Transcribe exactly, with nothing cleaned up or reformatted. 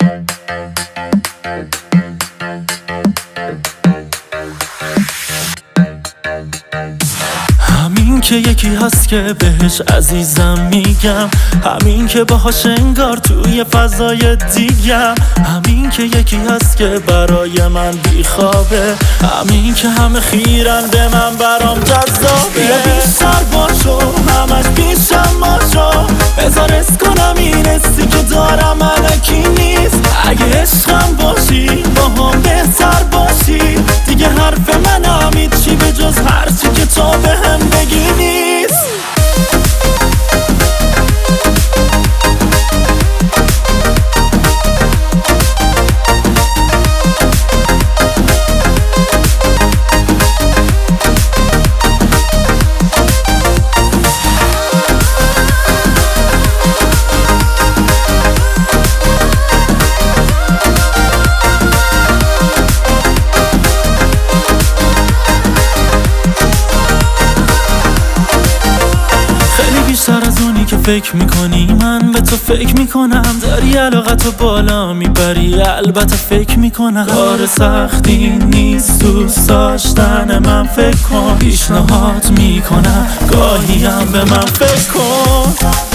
همین که یکی هست که بهش عزیزم میگم، همین که باهاش انگار توی فضای دیگم، همین که یکی هست که برای من بیخوابه، همین که همه خیرن به من برام جذابه. بیا بیشتر باشو همش پیشم باشو، بذار اس کنم این حسی که دارم الکی نیست. اگه عشقم باشی با هم بهتر باشی، دیگه حرف من همید چی به جز هرچی که تو به هم بگی نیست. بیشتر از اونی که فکر میکنی من به تو فکر میکنم، داری علاقتو بالا میبری البته فکر میکنم. کار سختی نیست دوست داشتن من، فکر کن پیشنهاد میکنم گاهی هم به من فکر کن.